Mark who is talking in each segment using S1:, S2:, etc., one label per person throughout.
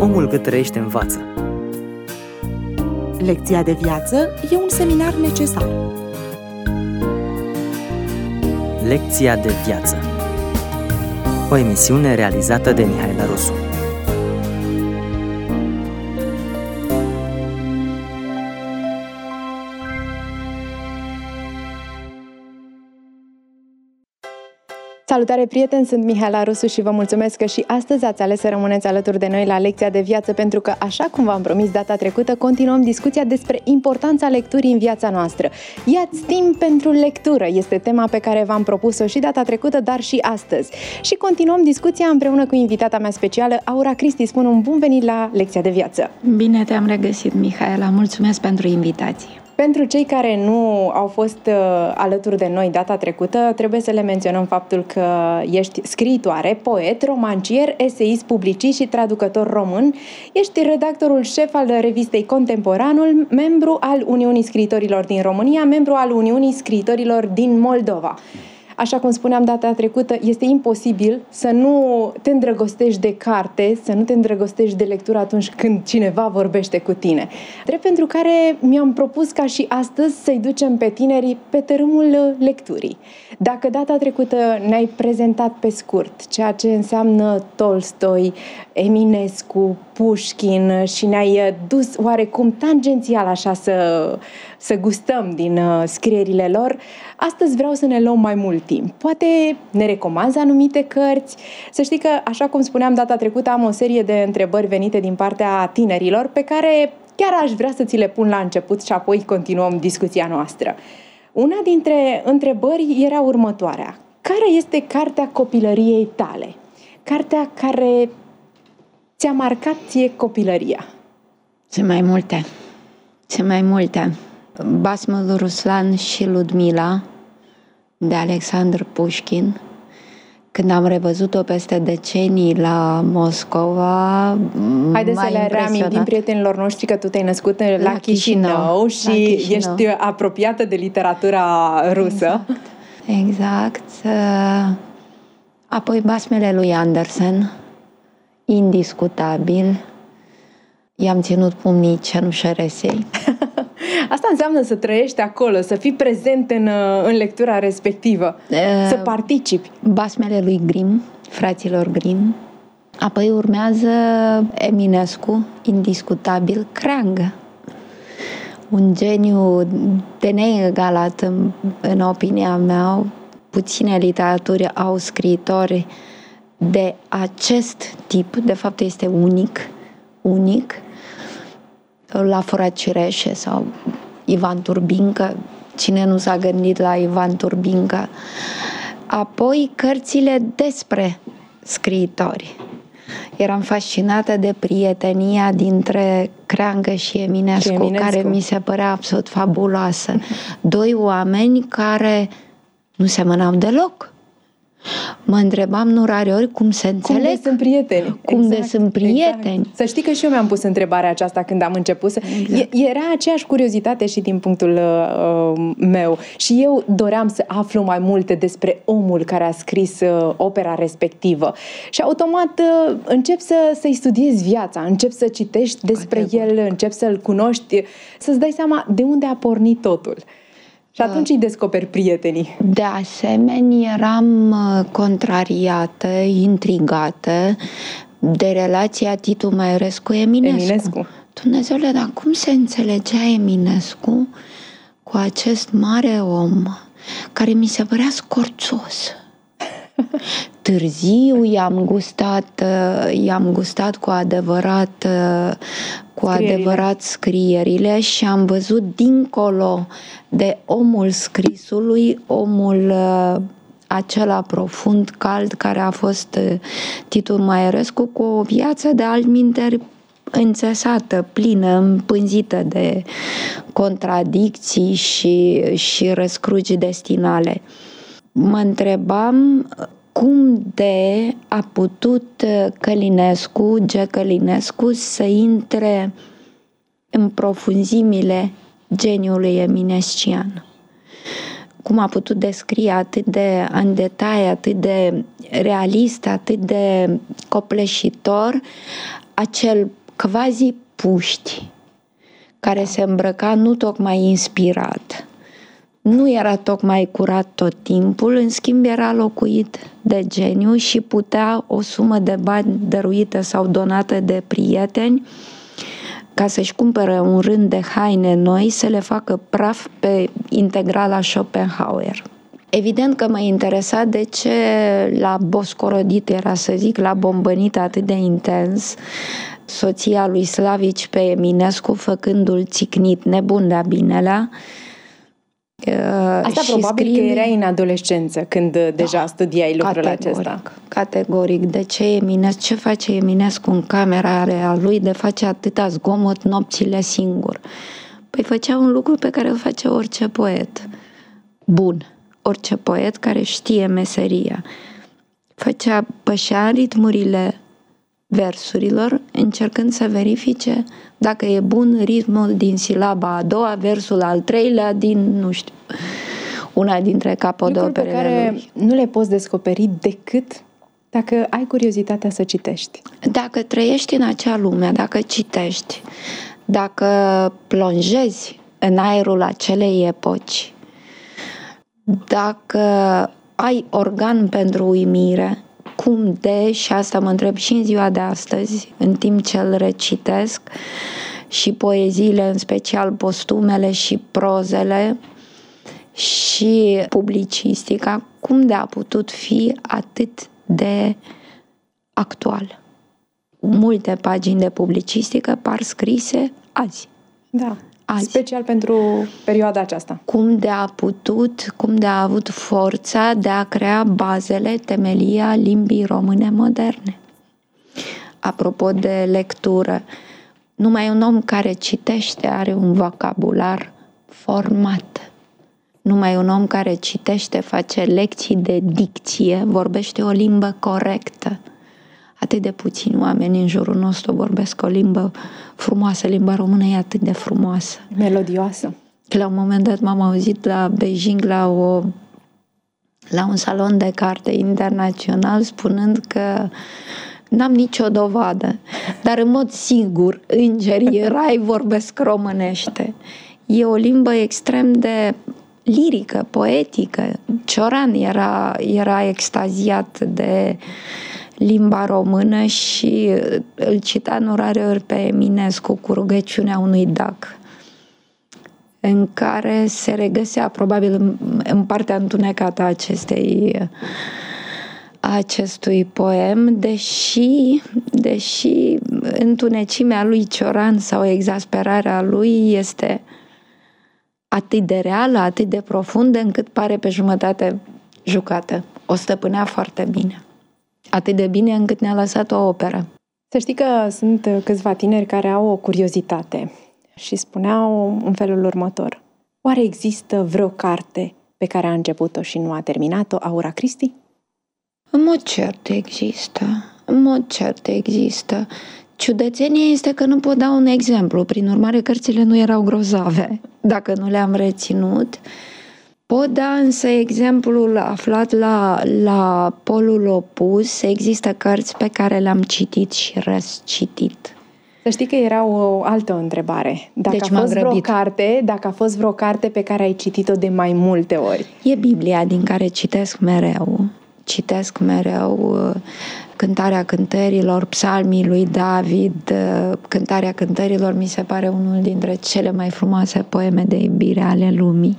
S1: Omul cât trăiește învață.
S2: Lecția de viață e un seminar necesar.
S1: Lecția de viață. O emisiune realizată de Mihaela Rusu.
S3: Salutare, prieteni! Sunt Mihaela Rusu și vă mulțumesc că și astăzi ați ales să rămâneți alături de noi la Lecția de Viață, pentru că, așa cum v-am promis data trecută, continuăm discuția despre importanța lecturii în viața noastră. Ia-ți timp pentru lectură, este tema pe care v-am propus-o și data trecută, dar și astăzi. Și continuăm discuția împreună cu invitata mea specială, Aura Cristi. Spun un bun venit la Lecția de Viață!
S4: Bine te-am regăsit, Mihaela! Mulțumesc pentru invitație!
S3: Pentru cei care nu au fost alături de noi data trecută, trebuie să le menționăm faptul că ești scriitoare, poet, romancier, eseist, publicist și traducător român. Ești redactorul șef al revistei Contemporanul, membru al Uniunii Scriitorilor din România, membru al Uniunii Scriitorilor din Moldova. Așa cum spuneam data trecută, este imposibil să nu te îndrăgostești de carte, să nu te îndrăgostești de lectură atunci când cineva vorbește cu tine. Drept pentru care mi-am propus ca și astăzi să-i ducem pe tinerii pe tărâmul lecturii. Dacă data trecută ne-ai prezentat pe scurt ceea ce înseamnă Tolstoi, Eminescu, Pușkin și ne-ai dus oarecum tangențial așa să gustăm din scrierile lor, astăzi vreau să ne luăm mai mult timp. Poate ne recomanzi anumite cărți. Să știi că, așa cum spuneam data trecută, am o serie de întrebări venite din partea tinerilor pe care chiar aș vrea să ți le pun la început și apoi continuăm discuția noastră. Una dintre întrebări era următoarea. Care este cartea copilăriei tale? Cartea care ți-a marcat ție copilăria?
S4: Sunt mai multe. Basmul Ruslan și Ludmila de Alexandru Pușkin. Când am revăzut-o peste decenii la Moscova,
S3: haideți să le reamintim prietenilor noștri că tu te-ai născut la Chișinău și ești apropiată de literatura rusă.
S4: Exact. Apoi basmele lui Andersen, indiscutabil. I-am ținut pumnii cenușăresei.
S3: Asta înseamnă să trăiești acolo, să fii prezent în lectura respectivă, să participi.
S4: Basmele lui Grimm, fraților Grimm. Apoi urmează Eminescu, indiscutabil, Creangă. Un geniu de neegalat în opinia mea. Puține literaturi au scriitori de acest tip, de fapt este unic. La Fura Cireșe sau Ivan Turbincă, cine nu s-a gândit la Ivan Turbincă. Apoi cărțile despre scriitori. Eram fascinată de prietenia dintre Creangă și Eminescu, care mi se părea absolut fabuloasă. Doi oameni care nu semănau deloc. Mă întrebam rareori cum se înțeleg.
S3: Cum de sunt prieteni.
S4: Sunt prieteni.
S3: Exact. Să știi că și eu mi-am pus întrebarea aceasta când am început. Exact. Era aceeași curiozitate și din punctul meu. Și eu doream să aflu mai multe despre omul care a scris opera respectivă. Și automat încep să-i studiezi viața, încep să citești despre el, încep să-l cunoști, să-ți dai seama de unde a pornit totul. Și atunci îi descoperi prietenii.
S4: De asemenea, eram contrariată, intrigată de relația Titu Maiorescu-Eminescu. Dumnezeule, dar cum se înțelegea Eminescu cu acest mare om care mi se părea scorțos? Târziu i-am gustat cu adevărat scrierile și am văzut dincolo de omul scrisului, omul acela profund, cald, care a fost Titu Maiorescu, cu o viață de altminteri înțesată, plină, împânzită de contradicții și răscruci destinale. Mă întrebam cum de a putut G. Călinescu să intre în profunzimile geniului eminescian. cum a putut descrie atât de în detail, atât de realist, atât de copleșitor, acel quasi puști care se îmbrăca nu tocmai inspirat. Nu era tocmai curat tot timpul, în schimb era locuit de geniu și putea o sumă de bani dăruită sau donată de prieteni ca să-și cumpere un rând de haine noi, să le facă praf pe integrala Schopenhauer. Evident că mă interesa de ce l-a boscorodit, era să zic, l-a bombănit atât de intens soția lui Slavici pe Eminescu, făcându-l țicnit nebun de-a binelea.
S3: Asta probabil că erai în adolescență când deja studiai lucrul acesta.
S4: Categoric. De ce Eminescu? Ce face Eminescu în camera a lui de face atâta zgomot nopțile singur? Păi făcea un lucru pe care îl face orice poet bun, orice poet care știe meseria. Pășea ritmurile versurilor, încercând să verifice dacă e bun ritmul din silaba a doua, versul al treilea din, nu știu, una dintre capodoperele
S3: lucruri pe care
S4: lui.
S3: nu le poți descoperi decât dacă ai curiozitatea să citești.
S4: Dacă trăiești în acea lume, dacă citești, dacă plonjezi în aerul acelei epoci, dacă ai organ pentru uimire, cum de, și asta mă întreb și în ziua de astăzi, în timp ce îl recitesc, și poeziile, în special postumele și prozele și publicistica, cum de a putut fi atât de actual. Multe pagini de publicistică par scrise azi.
S3: Da. Azi. Special pentru perioada aceasta.
S4: Cum de a avut forța de a crea bazele, temelia limbii române moderne. Apropo de lectură, numai un om care citește are un vocabular format. Numai un om care citește, face lecții de dicție, vorbește o limbă corectă. Atât de puțini oameni în jurul nostru vorbesc o limbă frumoasă. Limba română e atât de frumoasă.
S3: Melodioasă.
S4: La un moment dat m-am auzit la Beijing la un salon de carte internațional spunând că n-am nicio dovadă, dar în mod sigur îngerii rai vorbesc românește. E o limbă extrem de lirică, poetică. Cioran era extaziat de limba română și îl cita în rareori pe Eminescu cu rugăciunea unui dac, în care se regăsea probabil în partea întunecată a acestui poem, deși întunecimea lui Cioran sau exasperarea lui este atât de reală, atât de profundă, încât pare pe jumătate jucată. O stăpânea foarte bine. Atât de bine încât ne-a lăsat o operă.
S3: Să știi că sunt câțiva tineri care au o curiozitate și spuneau în felul următor: oare există vreo carte pe care a început-o și nu a terminat-o, Aura Christi?
S4: În mod cert există. Ciudățenia este că nu pot da un exemplu. Prin urmare, cărțile nu erau grozave, dacă nu le-am reținut. Pot da însă exemplul aflat la polul opus. Există cărți pe care le-am citit și răscitit.
S3: Să știi că era o altă întrebare. Dacă a fost vreo carte pe care ai citit-o de mai multe ori.
S4: E Biblia, din care citesc mereu. Cântarea Cântărilor, Psalmii lui David. Cântarea Cântărilor mi se pare unul dintre cele mai frumoase poeme de iubire ale lumii.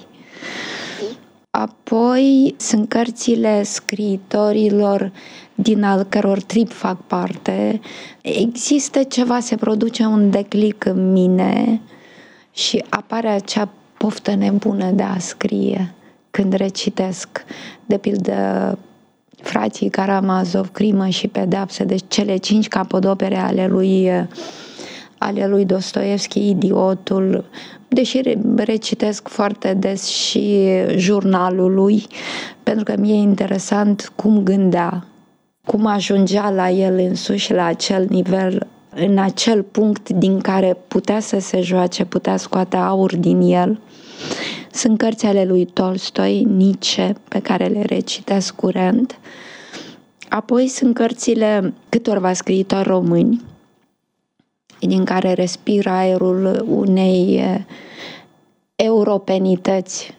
S4: Apoi sunt cărțile scriitorilor din al căror trip fac parte. Există ceva, se produce un declic în mine și apare acea poftă nebună de a scrie când recitesc, de pildă, Frații Karamazov, Crimă și pedeapsă, deci cele 5 capodopere ale lui Dostoevski, Idiotul, deși recitesc foarte des și jurnalul lui, pentru că mi-e interesant cum gândea, cum ajungea la el însuși la acel nivel în acel punct din care putea să se joace, putea scoate aur din el. Sunt cărți ale lui Tolstoi, Nietzsche, pe care le recitesc curent. Apoi sunt cărțile câtorva scriitori români, din care respir aerul unei europenități.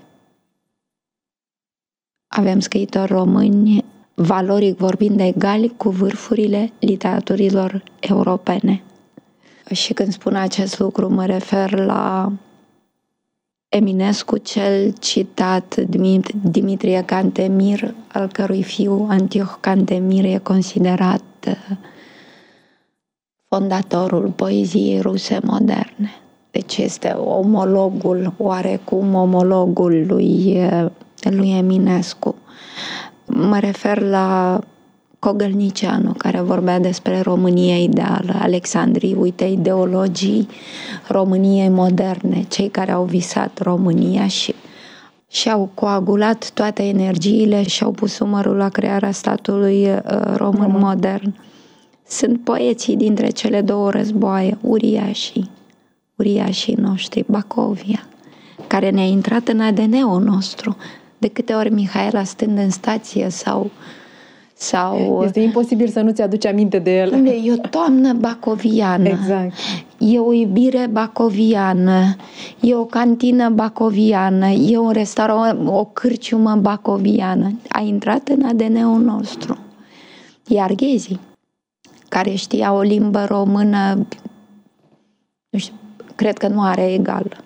S4: Avem scriitori români, valoric vorbind, egali cu vârfurile literaturilor europene. Și când spun acest lucru, mă refer la Eminescu, cel citat Dimitrie Cantemir, al cărui fiu Antioch Cantemir e considerat fondatorul poeziei ruse moderne. Deci este oarecum omologul lui Eminescu. Mă refer la Cogălnicianu, care vorbea despre România ideală, Alexandrii, uite, ideologii României moderne, cei care au visat România și au coagulat toate energiile și au pus umărul la crearea statului român modern. Sunt poeții dintre cele două războaie, uriașii noștri, Bacovia, care ne-a intrat în ADN-ul nostru. De câte ori Mihaela, stând în stație sau
S3: este imposibil să nu-ți aduci aminte de el.
S4: E o toamnă bacoviană.
S3: Exact.
S4: E o iubire bacoviană. E o cantină bacoviană. E un restaurant, o cârciumă bacoviană. A intrat în ADN-ul nostru. Iar ghezii, care știa o limbă română, nu știu, cred că nu are egal.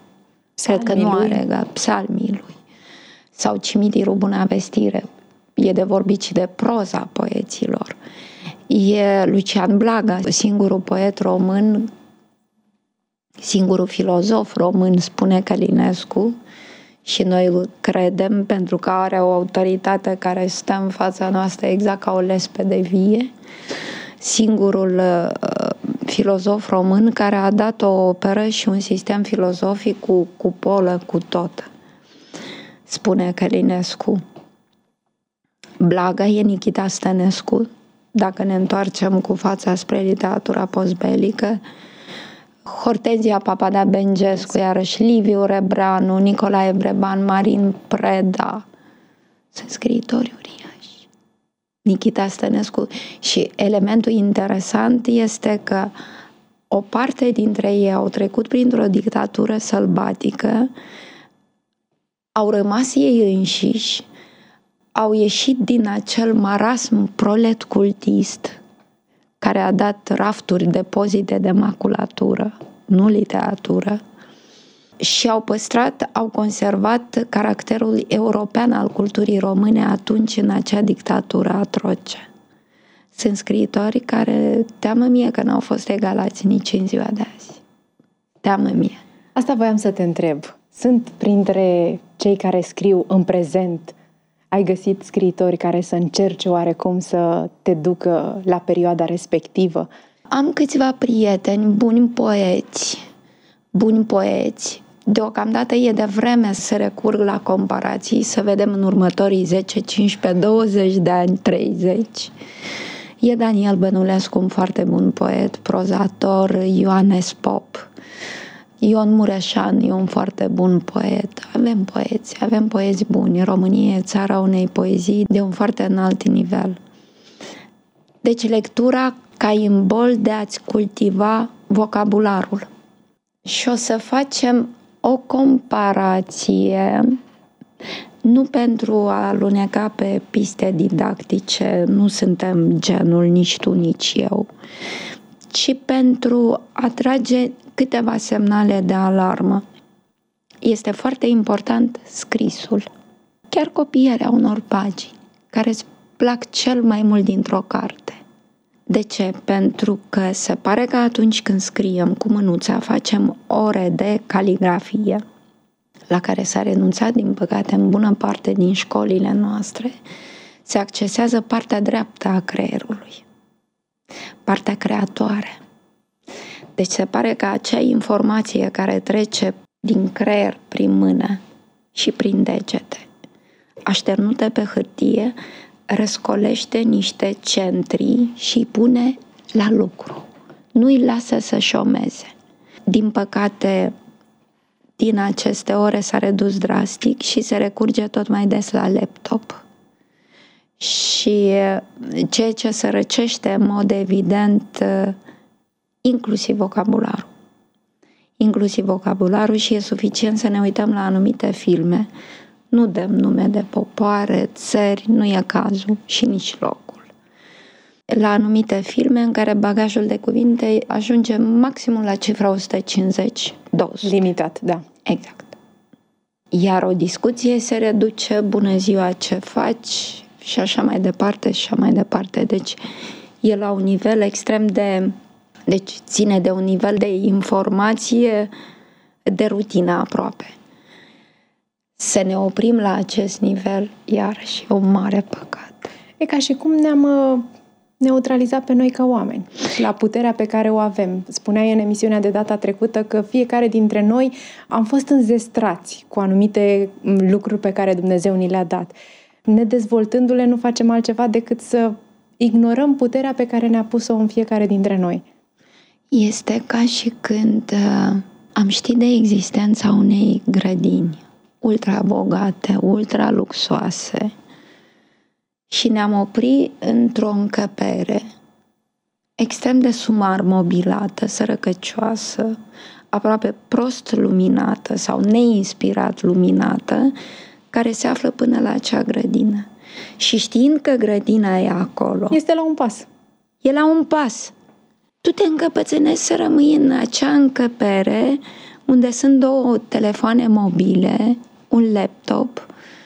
S4: Psalmii lui. Sau Cimitirul Bunăvestire. E de vorbit și de proza poeților. E Lucian Blaga, singurul poet român, singurul filozof român, spune Călinescu, și noi îl credem pentru că are o autoritate care stă în fața noastră exact ca o lespede vie. Singurul filozof român care a dat o operă și un sistem filozofic cu cupolă, cu tot. Spune Călinescu. Blaga e Nichita Stănescu, dacă ne întoarcem cu fața spre literatura postbelică, Hortenzia Papada Bengescu, iarăși Liviu Rebreanu, Nicolae Breban, Marin Preda, sunt scriitori uriași. Nichita Stănescu. Și elementul interesant este că o parte dintre ei au trecut printr-o dictatură sălbatică, au rămas ei înșiși, au ieșit din acel marasm prolet cultist care a dat rafturi, depozite de maculatură, nu literatură, și au păstrat, au conservat caracterul european al culturii române atunci în acea dictatură atroce. Sunt scriitori care, teamă mie că n-au fost egalați nici în ziua de azi. Teamă mie.
S3: Asta voiam să te întreb. Sunt printre cei care scriu în prezent, ai găsit scriitori care să încerce oarecum să te ducă la perioada respectivă?
S4: Am câțiva prieteni, buni poeți. Deocamdată e de vreme să recurg la comparații, să vedem în următorii 10, 15, 20 de ani, 30. E Daniel Bănulescu, un foarte bun poet, prozator, Ioanes Pop. Ion Mureșan e un foarte bun poet. Avem poeți buni. România e țara unei poezii de un foarte înalt nivel. Deci lectura ca imbol de a-ți cultiva vocabularul. Și o să facem o comparație, nu pentru a aluneca pe piste didactice, nu suntem genul nici tu, nici eu, ci pentru a trage câteva semnale de alarmă. Este foarte important scrisul, chiar copierea unor pagini, care îți plac cel mai mult dintr-o carte. De ce? Pentru că se pare că atunci când scriem cu mânuța, facem ore de caligrafie, la care s-a renunțat, din păcate, în bună parte din școlile noastre, se accesează partea dreaptă a creierului, partea creatoare. Deci se pare că acea informație care trece din creier prin mână și prin degete, așternută pe hârtie, răscolește niște centri și îi pune la lucru. nu-i lasă să șomeze. Din păcate, din aceste ore s-a redus drastic și se recurge tot mai des la laptop. Și ceea ce se răcește în mod evident, inclusiv vocabularul. Inclusiv vocabularul, și e suficient să ne uităm la anumite filme. Nu dăm nume de popoare, țări, nu e cazul și nici locul. La anumite filme în care bagajul de cuvinte ajunge maximum la cifra 150, 200.
S3: Limitat, da.
S4: Exact. Iar o discuție se reduce, bună ziua, ce faci, și așa mai departe, și așa mai departe. Deci e la un nivel extrem de... Deci ține de un nivel de informație de rutină aproape. Să ne oprim la acest nivel, iarăși, e un mare păcat.
S3: E ca și cum ne-am neutralizat pe noi ca oameni, la puterea pe care o avem. Spuneai în emisiunea de data trecută că fiecare dintre noi am fost înzestrați cu anumite lucruri pe care Dumnezeu ni le-a dat. Nedezvoltându-le, nu facem altceva decât să ignorăm puterea pe care ne-a pus-o în fiecare dintre noi.
S4: Este ca și când am ști de existența unei grădini ultra bogate, ultra luxoase și ne-am oprit într-o încăpere extrem de sumar mobilată, sărăcăcioasă, aproape prost luminată sau neinspirat luminată, care se află până la acea grădină. Și știind că grădina e acolo...
S3: Este la un pas.
S4: E la un pas. Tu te încăpățânești să rămâi în acea încăpere unde sunt 2 telefoane mobile, un laptop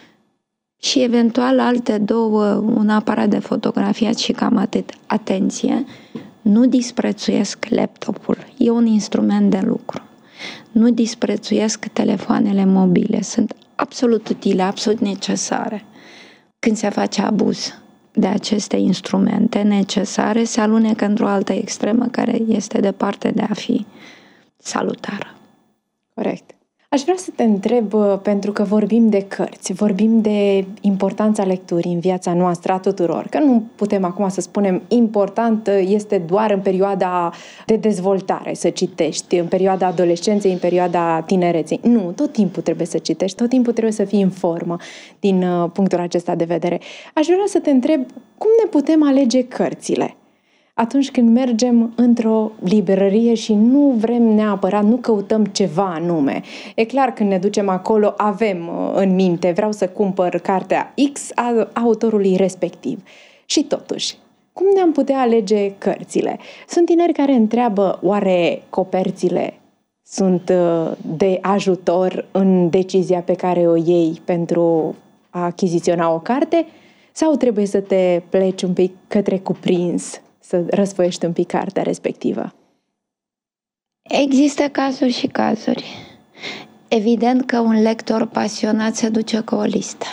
S4: și eventual alte 2, un aparat de fotografiat și cam atât. Atenție, nu disprețuiesc laptopul, e un instrument de lucru. Nu disprețuiesc telefoanele mobile, sunt absolut utile, absolut necesare. Când se face abuz de aceste instrumente necesare, se alunecă într-o altă extremă care este departe de a fi salutară.
S3: Corect. Aș vrea să te întreb, pentru că vorbim de cărți, vorbim de importanța lecturii în viața noastră a tuturor, că nu putem acum să spunem important este doar în perioada de dezvoltare să citești, în perioada adolescenței, în perioada tinereței. Nu, tot timpul trebuie să citești, tot timpul trebuie să fii în formă din punctul acesta de vedere. Aș vrea să te întreb, cum ne putem alege cărțile? Atunci când mergem într-o librărie și nu vrem neapărat, nu căutăm ceva anume. E clar, când ne ducem acolo, avem în minte, vreau să cumpăr cartea X a autorului respectiv. Și totuși, cum ne-am putea alege cărțile? Sunt tineri care întreabă, oare coperțile sunt de ajutor în decizia pe care o iei pentru a achiziționa o carte? Sau trebuie să te pleci un pic către cuprins, să răsfoiești un pic cartea respectivă?
S4: Există cazuri și cazuri. Evident că un lector pasionat se duce cu o listă.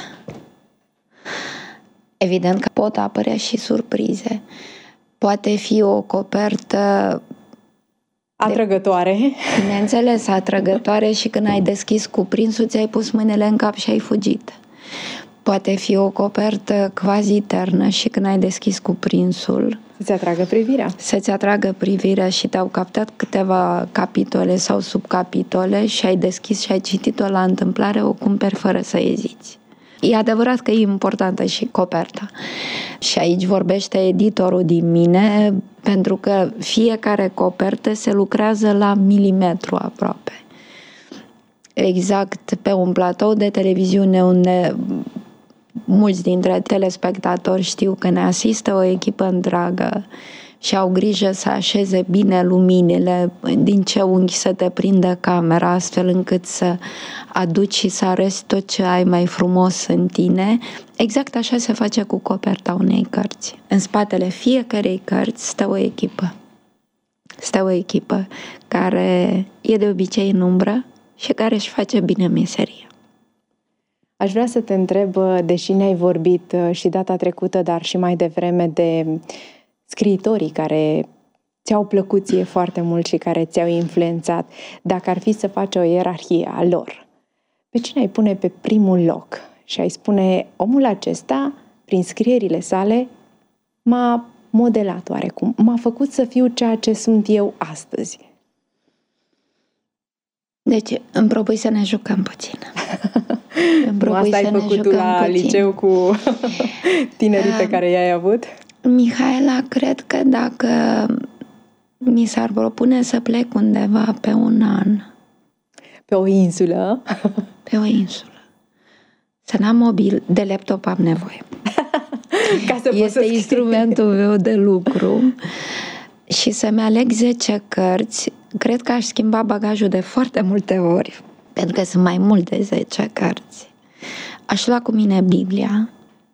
S4: Evident că pot apărea și surprize. Poate fi o copertă
S3: atrăgătoare.
S4: Bineînțeles, atrăgătoare, și când ai deschis cuprinsul, ți-ai pus mâinile în cap și ai fugit. Poate fi o copertă quasi ternă și când ai deschis cuprinsul,
S3: să-ți atragă privirea.
S4: Să-ți atragă privirea și te-au captat câteva capitole sau subcapitole și ai deschis și ai citit-o la întâmplare, o cumperi fără să eziți. E adevărat că e importantă și coperta. Și aici vorbește editorul din mine, pentru că fiecare copertă se lucrează la milimetru aproape. Exact pe un platou de televiziune unde mulți dintre telespectatori știu că ne asistă o echipă întreagă și au grijă să așeze bine luminile, din ce unghi să te prindă camera, astfel încât să aduci și să arăți tot ce ai mai frumos în tine. Exact așa se face cu coperta unei cărți. În spatele fiecărei cărți stă o echipă. Stă o echipă care e de obicei în umbră și care își face bine meseria.
S3: Aș vrea să te întreb, deși ne-ai vorbit și data trecută, dar și mai devreme, de scriitorii care ți-au plăcut ție foarte mult și care ți-au influențat, dacă ar fi să faci o ierarhie a lor, pe cine ai pune pe primul loc? Și ai spune, omul acesta, prin scrierile sale, m-a modelat oarecum, m-a făcut să fiu ceea ce sunt eu astăzi?
S4: Deci, îmi propui să ne jucăm puțin.
S3: Nu asta ai făcut tu la liceu cu tinerii pe care i-ai avut?
S4: Mihaela, cred că dacă mi s-ar propune să plec undeva pe un an.
S3: Pe o insulă?
S4: Pe o insulă. Să n-am mobil, de laptop am nevoie.
S3: Ca să
S4: este instrumentul meu de lucru. Și să-mi aleg 10 cărți, cred că aș schimba bagajul de foarte multe ori, pentru că sunt mai mult de 10 cărți. Aș lua cu mine Biblia,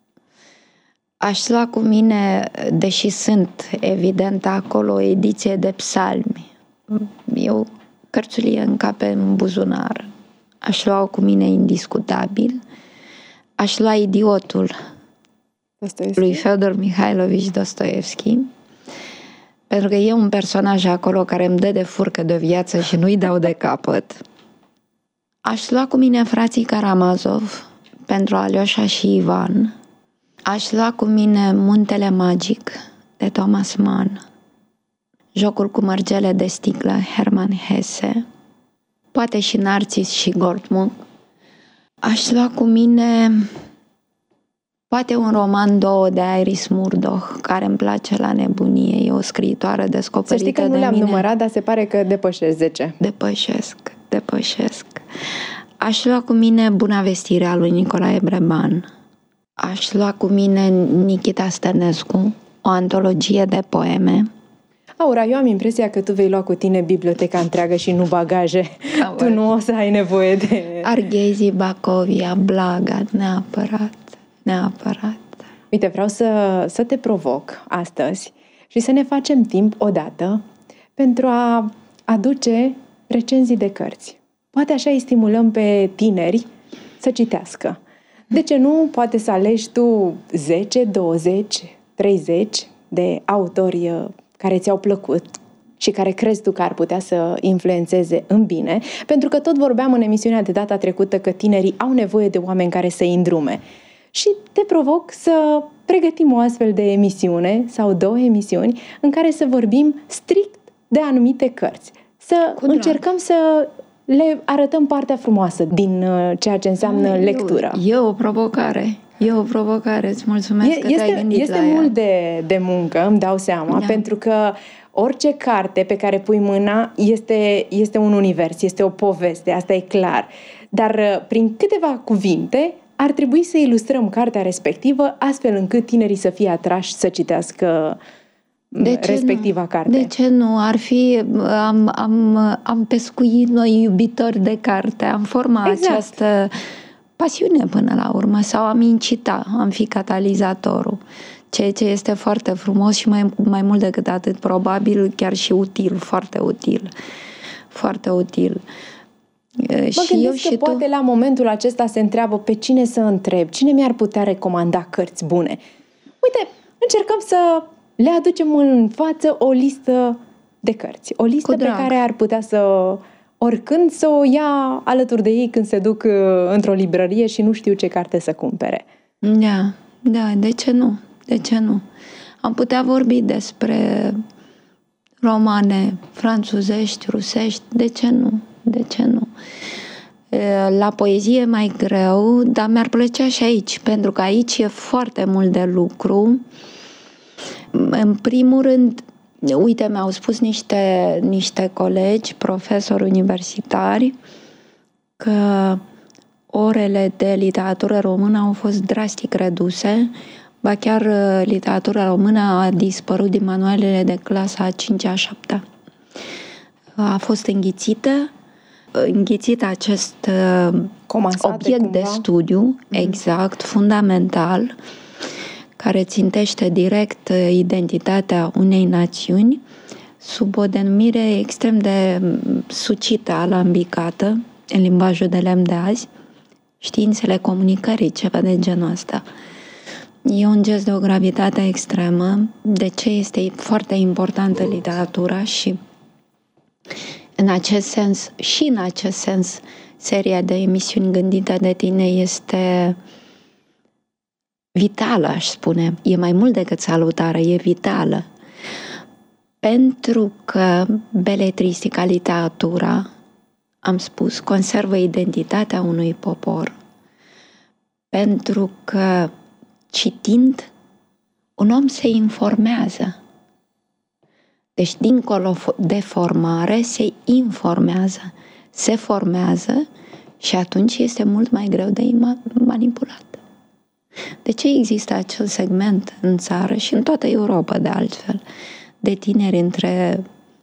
S4: aș lua cu mine, deși sunt evident acolo, o ediție de psalmi. Eu cărțulie încape în buzunar. Aș lua cu mine indiscutabil. Aș lua Idiotul lui Fyodor Mikhailovich Dostoevski, pentru că e un personaj acolo care îmi dă de furcă de viață și nu-i dau de capăt. Aș lua cu mine Frații Karamazov pentru Alioșa și Ivan. Aș lua cu mine Muntele Magic de Thomas Mann, Jocul cu mărgele de sticlă Hermann Hesse, poate și Narcis și Goldmund. Aș lua cu mine poate un roman 2 de Iris Murdoch, care îmi place la nebunie. E o scriitoare descoperită de mine.
S3: Să știi că nu le-am numărat, dar se pare că depășesc 10.
S4: Depășesc. Aș lua cu mine Buna Vestire a lui Nicolae Breban. Aș lua cu mine Nikita Stănescu, o antologie de poeme.
S3: Aura, eu am impresia că tu vei lua cu tine biblioteca întreagă și nu bagaje. Tu nu o să ai nevoie de...
S4: Arghezi, Bacovia, Blaga, neapărat.
S3: Uite, vreau să te provoc astăzi și să ne facem timp odată pentru a aduce recenzii de cărți. Poate așa îi stimulăm pe tineri să citească. De ce nu? Poate să alegi tu 10, 20, 30 de autori care ți-au plăcut și care crezi tu că ar putea să influențeze în bine, pentru că tot vorbeam în emisiunea de data trecută că tinerii au nevoie de oameni care să-i îndrume. Și te provoc să pregătim o astfel de emisiune sau 2 emisiuni în care să vorbim strict de anumite cărți. Să încercăm să le arătăm partea frumoasă din ceea ce înseamnă lectură.
S4: E o provocare, îți mulțumesc că te-ai gândit
S3: este
S4: la ea.
S3: mult de muncă, îmi dau seama, pentru că orice carte pe care pui mâna este un univers, este o poveste, asta e clar. Dar prin câteva cuvinte ar trebui să ilustrăm cartea respectivă astfel încât tinerii să fie atrași să citească respectiva carte.
S4: De ce nu? Ar fi... Am pescuit noi iubitori de carte, am format această pasiune până la urmă sau am incita, am fi catalizatorul. Ceea ce este foarte frumos și mai mult decât atât, probabil chiar și util, foarte util. Foarte util.
S3: Mă gândesc că poate la momentul acesta se întreabă pe cine să întreb, cine mi-ar putea recomanda cărți bune. Uite, încercăm să le aducem în față o listă de cărți. O listă pe care ar putea oricând să o ia alături de ei când se duc într-o librărie și nu știu ce carte să cumpere.
S4: Da, de ce nu? Am putea vorbi despre romane franțuzești, rusești, de ce nu? La poezie mai greu, dar mi-ar plăcea și aici, pentru că aici e foarte mult de lucru. În primul rând, uite, mi-au spus niște colegi, profesori universitari, că orele de literatură română au fost drastic reduse, ba chiar literatura română a dispărut din manualele de clasa a 5-a, 7-a. A fost înghițit acest obiect de studiu, exact, fundamental, care țintește direct identitatea unei națiuni sub o denumire extrem de sucită, alambicată, în limbajul de lemn de azi, științele comunicării, ceva de genul ăsta. E un gest de o gravitate extremă. De ce este foarte importantă literatura și în acest sens, seria de emisiuni gândite de tine este vitală, aș spune. E mai mult decât salutară, e vitală. Pentru că beletristica, literatura, am spus, conservă identitatea unui popor. Pentru că citind, un om se informează. Deci, dincolo de formare, se informează, se formează și atunci este mult mai greu de manipulat. De ce există acel segment în țară și în toată Europa, de altfel, de tineri între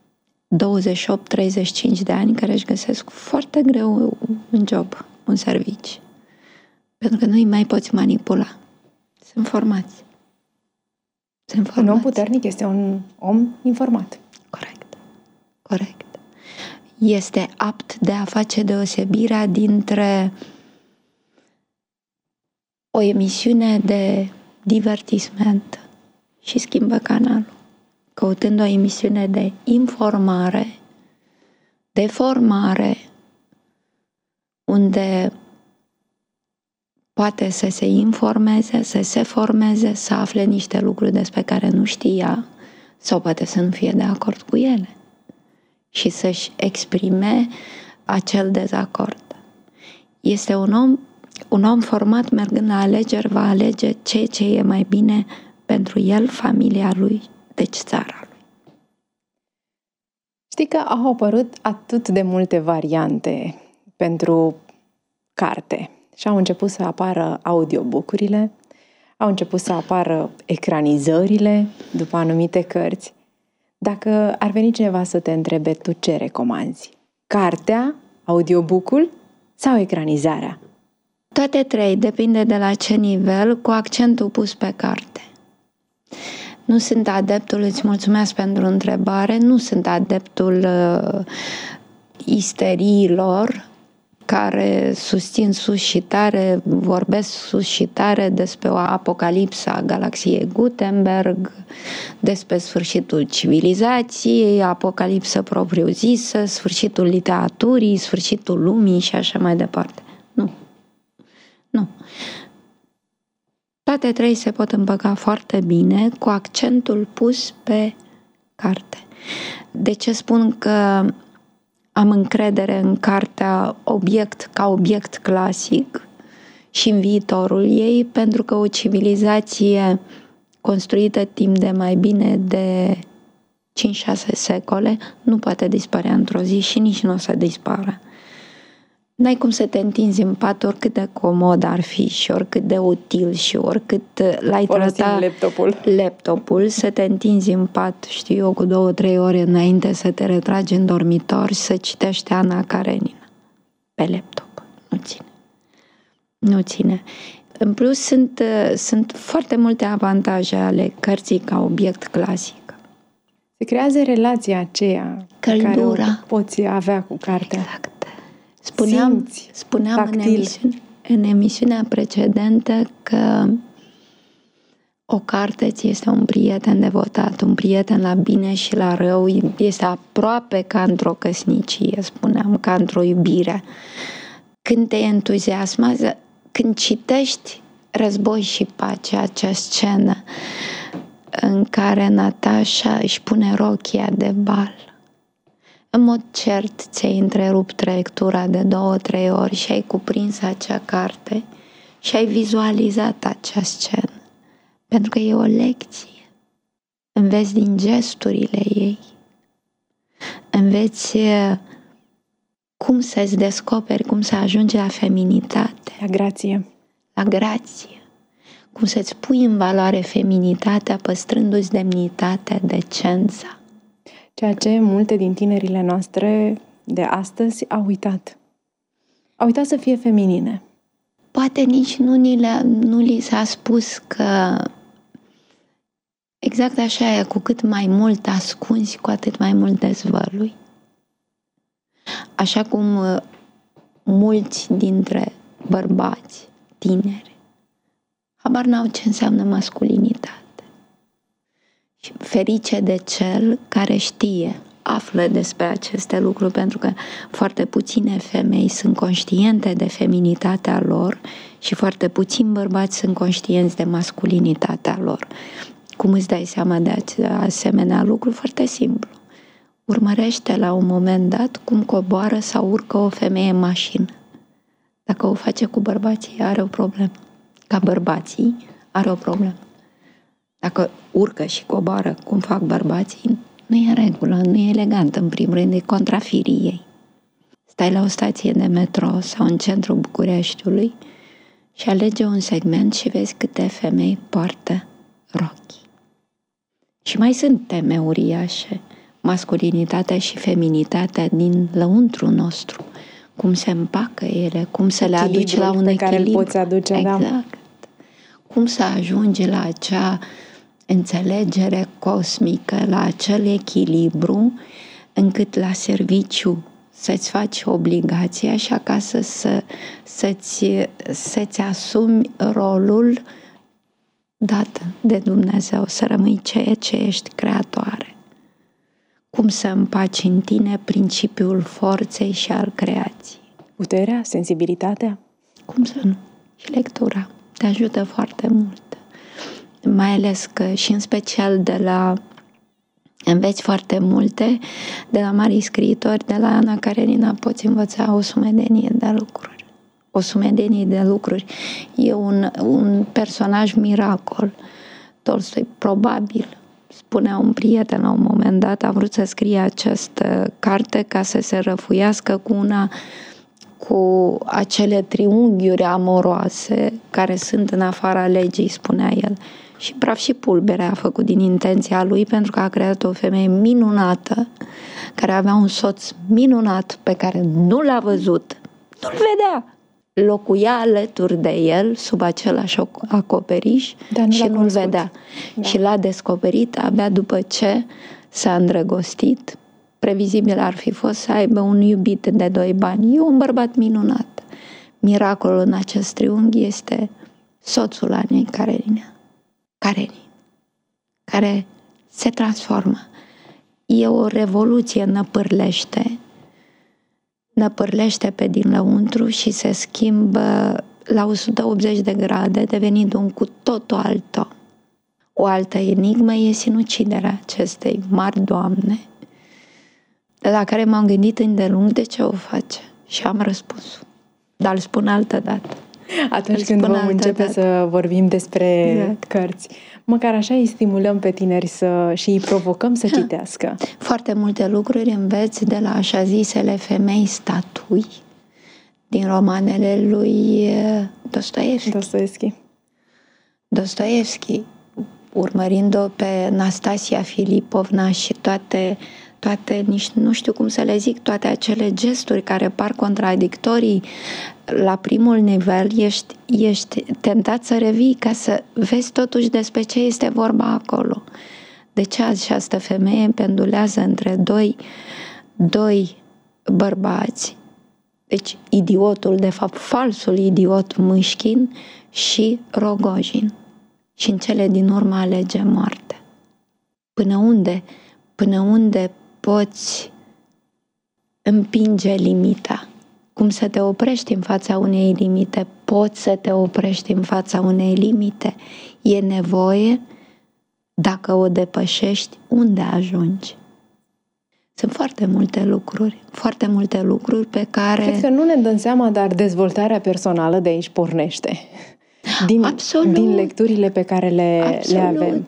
S4: 28-35 de ani care își găsesc foarte greu un job, un serviciu? Pentru că nu îi mai poți manipula. Sunt formați.
S3: Un om puternic este un om informat.
S4: Corect. Este apt de a face deosebirea dintre o emisiune de divertisment și schimbă canalul, căutând o emisiune de informare, de formare, unde poate să se informeze, să se formeze, să afle niște lucruri despre care nu știa sau poate să nu fie de acord cu ele și să-și exprime acel dezacord. Este un om format, mergând la alegeri, va alege ceea ce e mai bine pentru el, familia lui, deci țara lui.
S3: Știi că au apărut atât de multe variante pentru carte și au început să apară audiobook-urile, au început să apară ecranizările după anumite cărți. Dacă ar veni cineva să te întrebe, tu ce recomanzi? Cartea, audiobook-ul sau ecranizarea?
S4: Toate trei, depinde de la ce nivel, cu accentul pus pe carte. Nu sunt adeptul, îți mulțumesc pentru întrebare, nu sunt adeptul isteriilor care susțin sus și tare, vorbesc sus și tare despre o apocalipsă a galaxiei Gutenberg, despre sfârșitul civilizației, apocalipsă propriu-zisă, sfârșitul literaturii, sfârșitul lumii și așa mai departe. Nu. Toate trei se pot împăca foarte bine cu accentul pus pe carte. De ce spun că am încredere în cartea ca obiect clasic și în viitorul ei? Pentru că o civilizație construită timp de mai bine de 5-6 secole nu poate dispărea într-o zi și nici nu o să dispară. N-ai cum să te întinzi în pat, oricât de comod ar fi și oricât de util și oricât l-ai tratat laptopul, să te întinzi în pat, știu eu, cu 2-3 ore înainte să te retragi în dormitor și să citești Ana Karenina pe laptop. Nu ține. În plus, sunt foarte multe avantaje ale cărții ca obiect clasic.
S3: Se creează relația aceea
S4: căldura
S3: care o poți avea cu cartea.
S4: Exact. Spuneam în emisiunea precedentă că o carte ți este un prieten devotat, un prieten la bine și la rău, este aproape ca într-o căsnicie, spuneam, ca într-o iubire. Când te entuziasmează, când citești Război și pace, acea scenă în care Natasha își pune rochia de bal, în mod cert ți-ai întrerupt lectura de 2-3 ori și ai cuprins acea carte și ai vizualizat acea scenă. Pentru că e o lecție. Înveți din gesturile ei. Înveți cum să-ți descoperi, cum să ajungi la feminitate. La grație. Cum să-ți pui în valoare feminitatea, păstrându-ți demnitatea, decența.
S3: Ceea ce multe din tinerile noastre de astăzi au uitat. Au uitat să fie feminine.
S4: Poate nici nu li s-a spus că exact așa e, cu cât mai mult ascunzi, cu atât mai mult dezvălui. Așa cum mulți dintre bărbați tineri habar n-au ce înseamnă masculinitate. Și ferice de cel care știe află despre aceste lucruri, pentru că foarte puține femei sunt conștiente de feminitatea lor și foarte puțini bărbați sunt conștienți de masculinitatea lor. Cum îți dai seama de asemenea lucru? Foarte simplu. Urmărește la un moment dat cum coboară sau urcă o femeie în mașină. Dacă o face cu bărbații, are o problemă. Ca bărbații, are o problemă. Dacă urcă și coboară cum fac bărbații, nu e în regulă, nu e elegant, în primul rând, e contra firii ei. Stai la o stație de metro sau în centrul Bucureștiului și alege un segment și vezi câte femei poartă rochi. Și mai sunt teme uriașe, masculinitatea și feminitatea din lăuntru nostru, cum se împacă ele, cum să le aduci la un echilibru.
S3: Care îl poți aduce,
S4: exact.
S3: Da.
S4: Cum să ajungi la acea înțelegere cosmică, la acel echilibru, încât la serviciu să-ți faci obligația și acasă să-ți asumi rolul dat de Dumnezeu, să rămâi ceea ce ești, creatoare. Cum să împaci în tine principiul forței și al creației.
S3: Puterea, sensibilitatea?
S4: Cum să nu? Și lectura te ajută foarte mult. Mai ales că și în special înveți foarte multe de la mari scriitori, de la Ana Karenina poți învăța o sumedenie de lucruri. O sumedenie de lucruri. E un personaj miracol. Tolstoi, probabil, spunea un prieten la un moment dat, a vrut să scrie această carte ca să se răfuiască cu acele triunghiuri amoroase care sunt în afara legii, spunea el. Și praf și pulbere a făcut din intenția lui, pentru că a creat o femeie minunată, care avea un soț minunat pe care nu l-a văzut, nu-l vedea. Locuia alături de el, sub același acoperiș, și nu-l vedea. Da. Și l-a descoperit abia după ce s-a îndrăgostit. Previzibil ar fi fost să aibă un iubit de 2 bani. E un bărbat minunat. Miracolul în acest triunghi este soțul Anei Karenina. Care se transformă. E o revoluție, năpârlește pe din lăuntru și se schimbă la 180 de grade, devenind un cu totul alt om. O altă enigmă e sinuciderea acestei mari doamne, la care m-am gândit îndelung de ce o face. Și am răspuns. Dar îl spun altă dată.
S3: Atunci când vom începe să vorbim despre cărți, măcar așa îi stimulăm pe tineri și îi provocăm să citească.
S4: Foarte multe lucruri înveți de la așa zisele femei statui din romanele lui Dostoevski, urmărind-o pe Nastasia Filipovna și toate, nici nu știu cum să le zic, toate acele gesturi care par contradictorii. La primul nivel ești tentat să revii ca să vezi totuși despre ce este vorba acolo. De ce această femeie pendulează între doi bărbați, deci idiotul, de fapt falsul idiot Mâșchin și Rogojin, și în cele din urmă alege moarte. Până unde poți împinge limita? Cum să te oprești în fața unei limite? Poți să te oprești în fața unei limite. E nevoie, dacă o depășești, unde ajungi? Sunt foarte multe lucruri pe care...
S3: Cred că nu ne dăm seama, dar dezvoltarea personală de aici pornește. Din lecturile pe care le avem.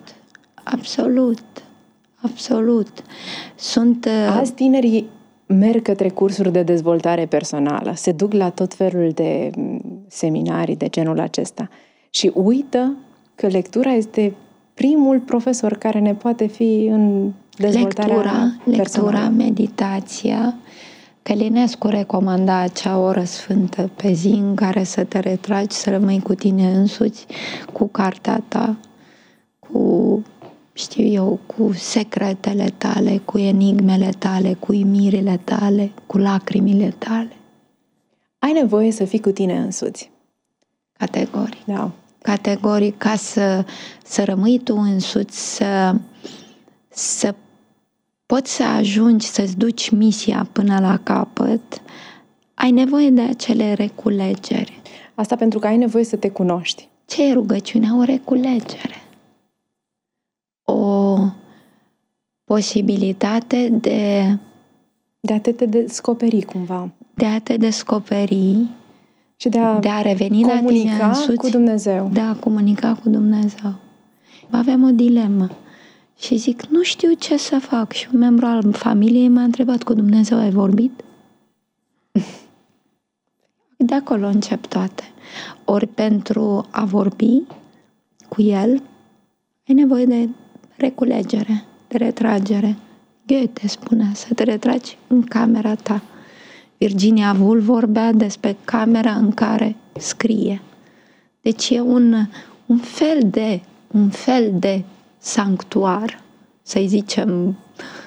S4: Absolut.
S3: Azi tinerii merg către cursuri de dezvoltare personală, se duc la tot felul de seminarii de genul acesta și uită că lectura este primul profesor care ne poate fi în dezvoltarea
S4: lectura, meditația. Călinescu recomanda acea oră sfântă pe zi în care să te retragi, să rămâi cu tine însuți, cu cartea ta, cu secretele tale, cu enigmele tale, cu uimirile tale, cu lacrimile tale.
S3: Ai nevoie să fii cu tine însuți.
S4: Categoric.
S3: Da.
S4: Categoric, ca să rămâi tu însuți, să poți să ajungi să-ți duci misia până la capăt, ai nevoie de acele reculegeri.
S3: Asta pentru că ai nevoie să te cunoști.
S4: Ce e rugăciunea? O reculegere. O posibilitate de
S3: a te descoperi cumva.
S4: De a te descoperi
S3: și
S4: de a reveni la tine însuți,
S3: cu Dumnezeu.
S4: De a comunica cu Dumnezeu. Avem o dilemă. Și zic, nu știu ce să fac. Și un membru al familiei m-a întrebat, cu Dumnezeu ai vorbit? De acolo încep toate. Ori pentru a vorbi cu el, ai nevoie de reculegere, de retragere. Goethe spunea să te retragi în camera ta. Virginia Woolf vorbea despre camera în care scrie. Deci e un fel de sanctuar, să-i zicem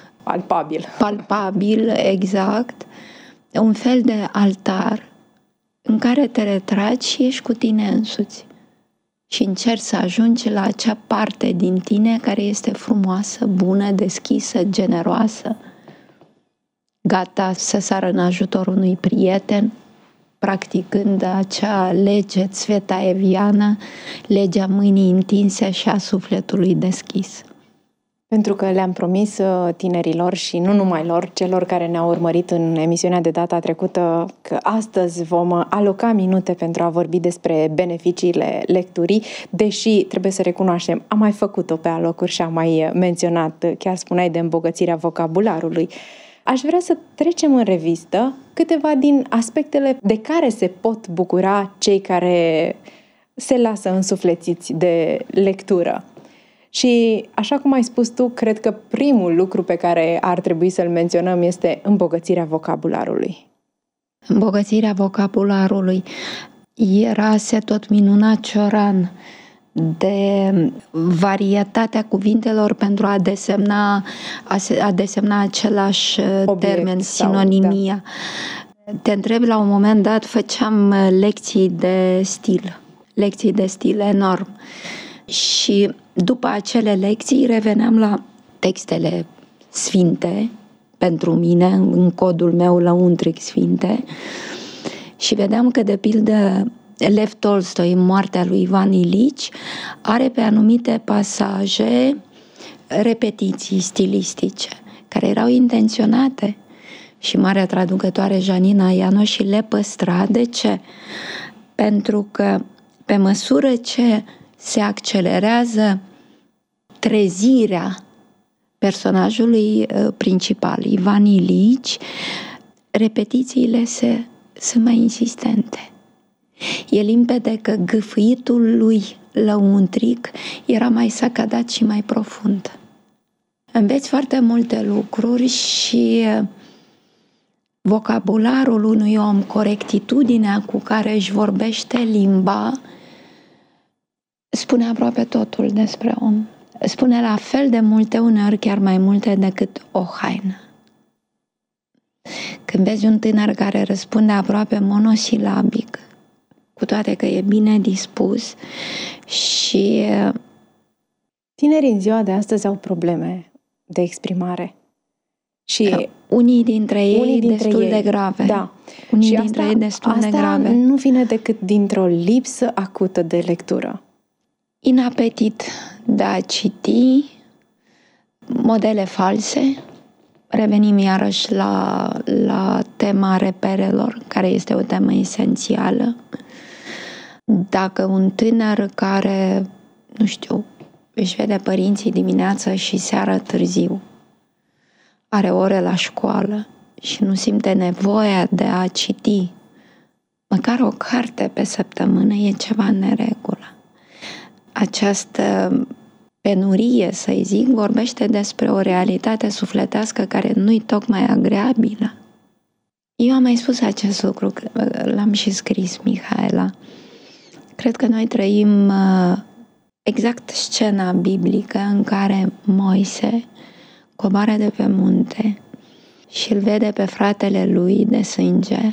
S4: palpabil, exact, un fel de altar în care te retragi și ești cu tine însuți și încerci să ajungi la acea parte din tine care este frumoasă, bună, deschisă, generoasă, gata să sară în ajutorul unui prieten, practicând acea lege țvetaeviană, legea mâinii întinse și a sufletului deschis.
S3: Pentru că le-am promis tinerilor și nu numai lor, celor care ne-au urmărit în emisiunea de data trecută, că astăzi vom aloca minute pentru a vorbi despre beneficiile lecturii, deși, trebuie să recunoaștem, am mai făcut-o pe alocuri și am mai menționat, chiar spuneai de îmbogățirea vocabularului. Aș vrea să trecem în revistă câteva din aspectele de care se pot bucura cei care se lasă însuflețiți de lectură. Și, așa cum ai spus tu, cred că primul lucru pe care ar trebui să-l menționăm este îmbogățirea vocabularului.
S4: Îmbogățirea vocabularului. Era se tot minuna Cioran de varietatea cuvintelor pentru a desemna același obiect, termen, sinonimia. Da. Te întreb, la un moment dat făceam lecții de stil enorm. Și după acele lecții reveneam la textele sfinte, pentru mine, în codul meu lăuntric sfinte, și vedeam că, de pildă, Lev Tolstoi, în Moartea lui Ivan Ilici, are pe anumite pasaje repetiții stilistice, care erau intenționate. Și marea traducătoare Janina Ianoși le păstra. De ce? Pentru că, pe măsură ce se accelerează trezirea personajului principal, Ivan Ilici, repetițiile sunt mai insistente. E limpede că gâfâitul lui lăuntric era mai sacadat și mai profund. Înveți foarte multe lucruri și vocabularul unui om, corectitudinea cu care își vorbește limba, spune aproape totul despre om. Spune la fel de multe, uneori chiar mai multe, decât o haină. Când vezi un tânăr care răspunde aproape monosilabic, cu toate că e bine dispus și...
S3: Tinerii în ziua de astăzi au probleme de exprimare. Și
S4: unii dintre ei destul de grave.
S3: Da.
S4: Unii dintre ei destul de grave.
S3: Asta nu vine decât dintr-o lipsă acută de lectură.
S4: Inapetit de a citi, modele false. Revenim iarăși la tema reperelor, care este o temă esențială. Dacă un tânăr care, nu știu, își vede părinții dimineața și seara târziu, are ore la școală și nu simte nevoia de a citi măcar o carte pe săptămână, e ceva în neregulă. Această penurie, să-i zic, vorbește despre o realitate sufletească care nu-i tocmai agreabilă. Eu am mai spus acest lucru, l-am și scris, Mihaela. Cred că noi trăim exact scena biblică în care Moise coboară de pe munte și îl vede pe fratele lui de sânge,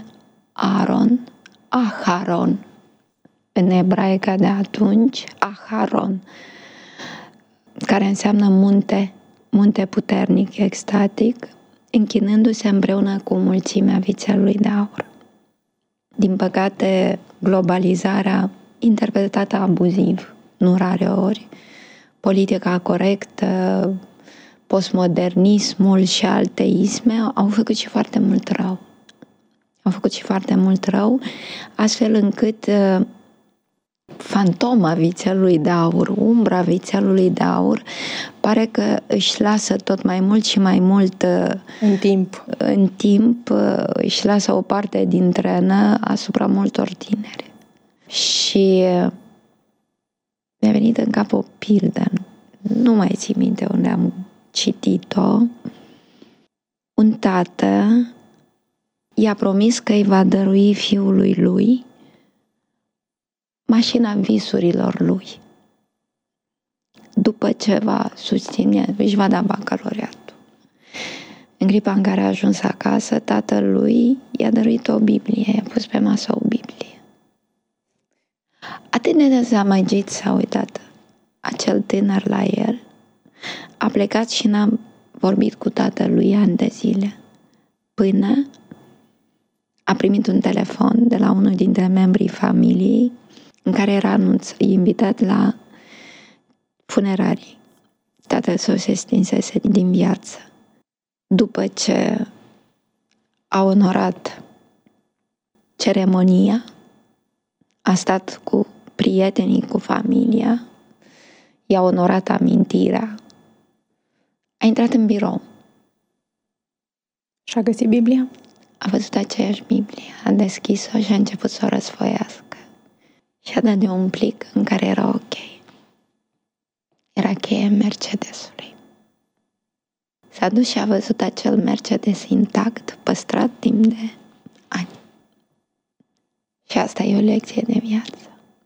S4: Aharon, în ebraica de atunci, Aharon, care înseamnă munte puternic, extatic, închinându-se împreună cu mulțimea vițelului de aur. Din păcate, globalizarea interpretată abuziv, nu rare ori, politica corectă, postmodernismul și alte isme au făcut și foarte mult rău. Au făcut și foarte mult rău, astfel încât fantoma vițelului de aur, umbra vițelului de aur, pare că își lasă tot mai mult și mai mult în timp își lasă o parte din trenă asupra multor tineri. Și mi-a venit în cap o pildă, nu mai țin minte unde am citit-o. Un tată i-a promis că îi va dărui fiului lui mașina visurilor lui. După ce va susține, își va da bacalaureatul. În clipa în care a ajuns acasă, tatălui i-a dăruit o Biblie, i-a pus pe masă o Biblie. Atât de dezamăgit s-a uitat acel tânăr la el, a plecat și n-a vorbit cu tatălui ani de zile, până a primit un telefon de la unul dintre membrii familiei în care era invitat la funerarii. Tatăl său se stinsese din viață. După ce a onorat ceremonia, a stat cu prietenii, cu familia, i-a onorat amintirea, a intrat în birou.
S3: Și-a găsit Biblia?
S4: A văzut aceeași Biblie, a deschis-o și a început să o răsfoiască. Și a dat de un plic în care era o cheie. Era cheia Mercedesului. S-a dus și a văzut acel Mercedes intact, păstrat timp de ani. Și asta e o lecție de viață.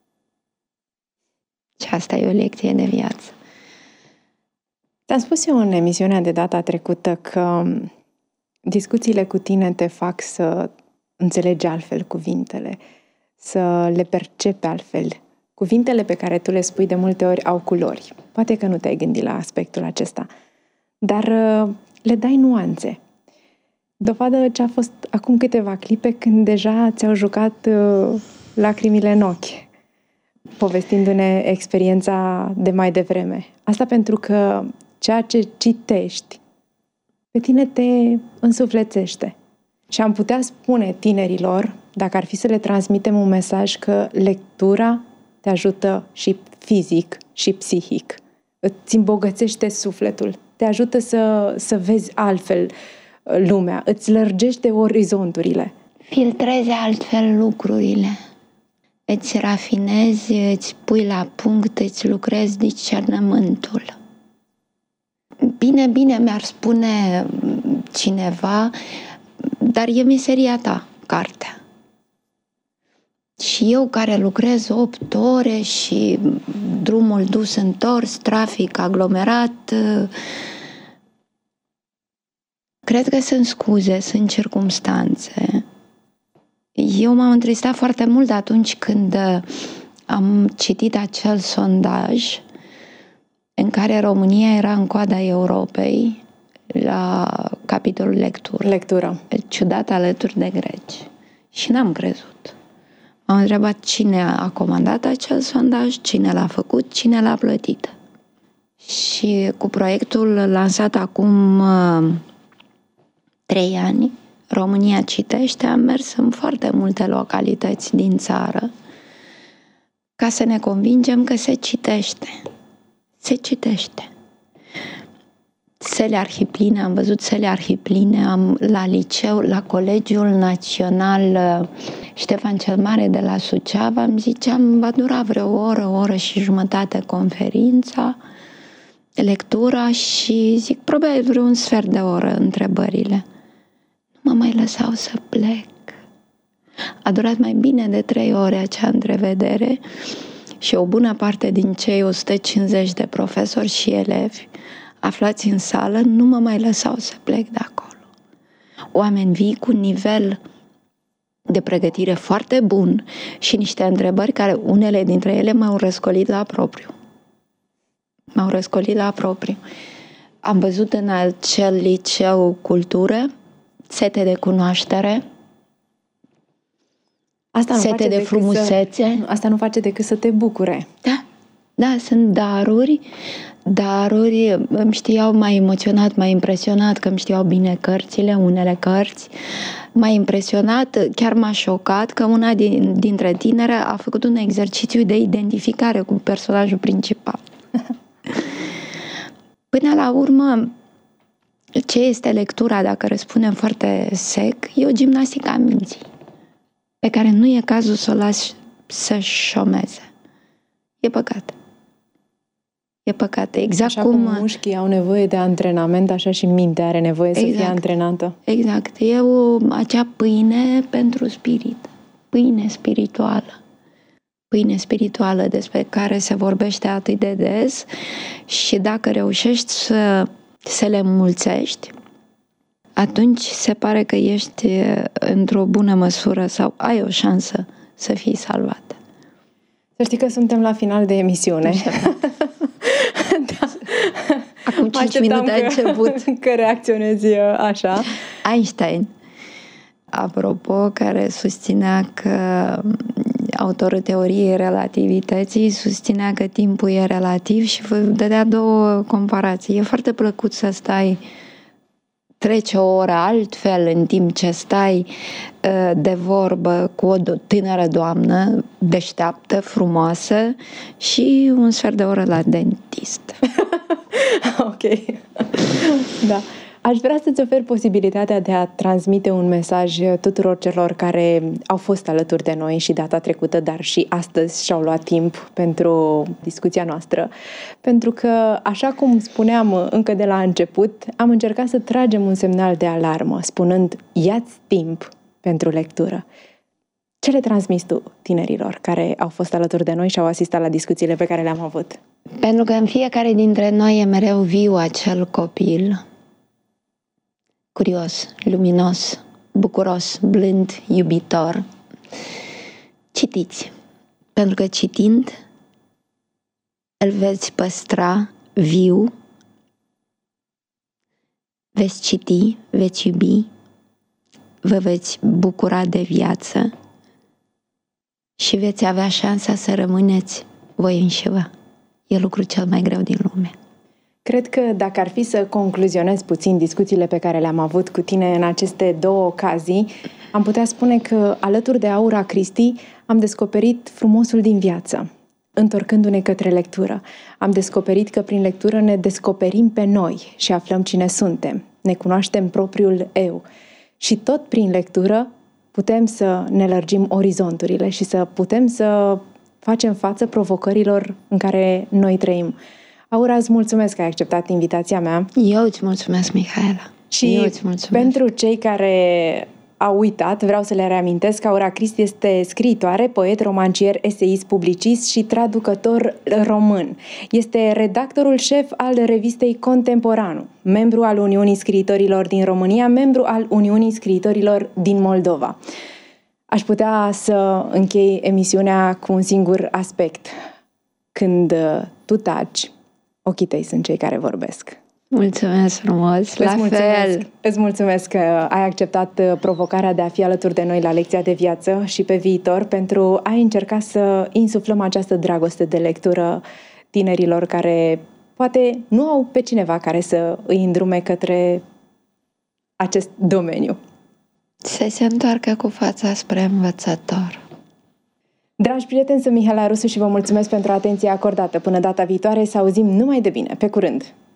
S4: Și asta e o lecție de viață.
S3: Te-am spus eu în emisiunea de data trecută că discuțiile cu tine te fac să înțelegi altfel cuvintele, să le percepi altfel. Cuvintele pe care tu le spui de multe ori au culori. Poate că nu te-ai gândit la aspectul acesta, dar le dai nuanțe. Dovadă ce a fost acum câteva clipe când deja ți-au jucat lacrimile în ochi, povestindu-ne experiența de mai devreme. Asta pentru că ceea ce citești pe tine te însuflețește. Și am putea spune tinerilor, dacă ar fi să le transmitem un mesaj, că lectura te ajută și fizic și psihic. Îți îmbogățește sufletul, te ajută să vezi altfel lumea, îți lărgește orizonturile.
S4: Filtrezi altfel lucrurile. Îți rafinezi, îți pui la punct, îți lucrezi discernământul. Bine mi-ar spune cineva, dar e meseria ta, cartea. Și eu care lucrez 8 ore și drumul dus întors, trafic aglomerat, cred că sunt scuze, sunt circumstanțe. Eu m-am întristat foarte mult atunci când am citit acel sondaj în care România era în coada Europei la capitolul lectură. Ciudat alături de greci. Și n-am crezut. M-am întrebat cine a comandat acel sondaj, cine l-a făcut, cine l-a plătit. Și cu proiectul lansat acum 3 ani, România citește, am mers în foarte multe localități din țară ca să ne convingem că se citește. Se citește. Sele Arhipline, am văzut Sele Arhipline, la liceu, la Colegiul Național Ștefan cel Mare de la Suceava, îmi ziceam, va dura vreo o oră și jumătate conferința, lectura și zic, probabil vreo un sfert de oră întrebările. Nu mă mai lăsau să plec. A durat mai bine de 3 ore acea întrevedere și o bună parte din cei 150 de profesori și elevi aflați în sală nu mă mai lăsau să plec de acolo. Oameni vii cu un nivel de pregătire foarte bun și niște întrebări care unele dintre ele m-au răscolit la propriu. Am văzut în acel liceu cultură, sete de cunoaștere, sete de frumusețe.
S3: Asta nu face decât să te bucure.
S4: Da, sunt daruri. Îmi știau, m-a emoționat, m-a impresionat că îmi știau bine cărțile, unele cărți. M-a impresionat, chiar m-a șocat că una dintre tinere a făcut un exercițiu de identificare cu personajul principal. Până la urmă, ce este lectura, dacă răspundem foarte sec, e o gimnastică a minții, pe care nu e cazul să o lași să șomeze. E păcat. E păcat. Exact
S3: așa cum mușchii au nevoie de antrenament, așa și mintea are nevoie să fie antrenată.
S4: Exact. E acea pâine pentru spirit. Pâine spirituală. Pâine spirituală despre care se vorbește atât de des și dacă reușești să le înmulțești, atunci se pare că ești într-o bună măsură sau ai o șansă să fii salvat.
S3: Să știi că suntem la final de emisiune.
S4: Da. Acum 5 minute a început.
S3: Că reacționezi așa.
S4: Einstein, apropo, care susținea că autorul teoriei relativității susținea că timpul e relativ și dădea două comparații. E foarte plăcut să stai, trece o oră altfel în timp ce stai de vorbă cu o tânără doamnă deșteaptă, frumoasă și un sfert de oră la dentist.
S3: Ok. Da. Aș vrea să-ți ofer posibilitatea de a transmite un mesaj tuturor celor care au fost alături de noi și data trecută, dar și astăzi și-au luat timp pentru discuția noastră. Pentru că, așa cum spuneam încă de la început, am încercat să tragem un semnal de alarmă, spunând, ia-ți timp pentru lectură. Ce le transmiți tu tinerilor care au fost alături de noi și au asistat la discuțiile pe care le-am avut?
S4: Pentru că în fiecare dintre noi e mereu viu acel copil curios, luminos, bucuros, blând, iubitor. Citiți, pentru că citind îl veți păstra viu, veți citi, veți iubi, vă veți bucura de viață și veți avea șansa să rămâneți voi înșivă. E lucrul cel mai greu din lume.
S3: Cred că dacă ar fi să concluzionez puțin discuțiile pe care le-am avut cu tine în aceste două ocazii, am putea spune că alături de Aura Cristi am descoperit frumosul din viață. Întorcându-ne către lectură, am descoperit că prin lectură ne descoperim pe noi și aflăm cine suntem, ne cunoaștem propriul eu. Și tot prin lectură putem să ne lărgim orizonturile și să putem să facem față provocărilor în care noi trăim. Aura, îți mulțumesc că ai acceptat invitația mea.
S4: Eu îți mulțumesc, Mihaela.
S3: Și pentru cei care au uitat, vreau să le reamintesc că Aura Cristi este scriitoare, poet, romancier, eseist, publicist și traducător român. Este redactorul șef al revistei Contemporanu, membru al Uniunii Scriitorilor din România, membru al Uniunii Scriitorilor din Moldova. Aș putea să închei emisiunea cu un singur aspect. Când tu taci, ochii tăi sunt cei care vorbesc.
S4: Mulțumesc frumos, fel.
S3: Îți mulțumesc că ai acceptat provocarea de a fi alături de noi la lecția de viață și pe viitor pentru a încerca să insuflăm această dragoste de lectură tinerilor care poate nu au pe cineva care să îi îndrume către acest domeniu.
S4: Să se întoarcă cu fața spre învățător.
S3: Dragi prieteni, sunt Mihaela Rusu și vă mulțumesc pentru atenția acordată. Până data viitoare, să auzim numai de bine. Pe curând!